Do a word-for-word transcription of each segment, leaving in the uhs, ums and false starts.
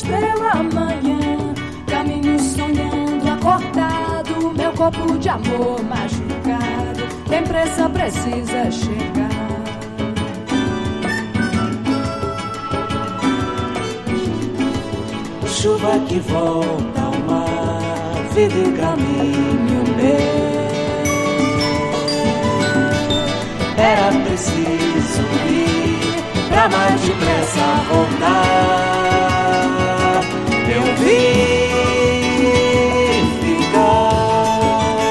estrela amanhã, caminho sonhando, acordado, meu corpo de amor machucado, tem pressa, precisa chegar. Chuva que volta ao mar, vida e caminho meu. Era preciso ir pra mais depressa voltar. Eu vim ficar.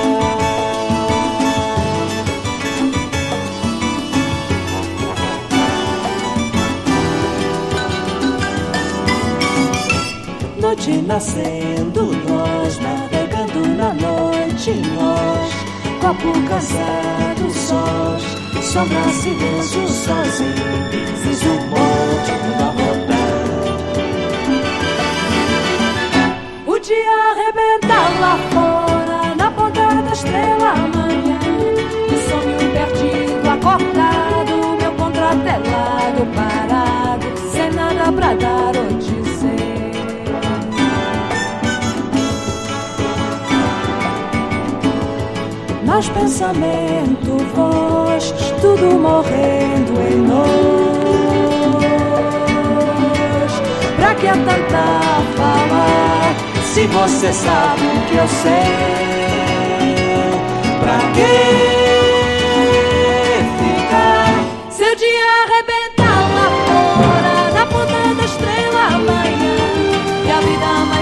Noite nascendo, nós navegando na noite, nós, copo cansado, sós, sombra, silêncio, sozinho, fiz um monte pra rodar. O dia arrebenta lá fora, na ponta da estrela amanhã, o sonho perdido, acordado, meu contrato é lado parado, sem nada pra dar ou dizer. Mas pensamento, voz, tudo morrendo em nós. Pra que tentar falar, se você sabe o que eu sei? Pra quê?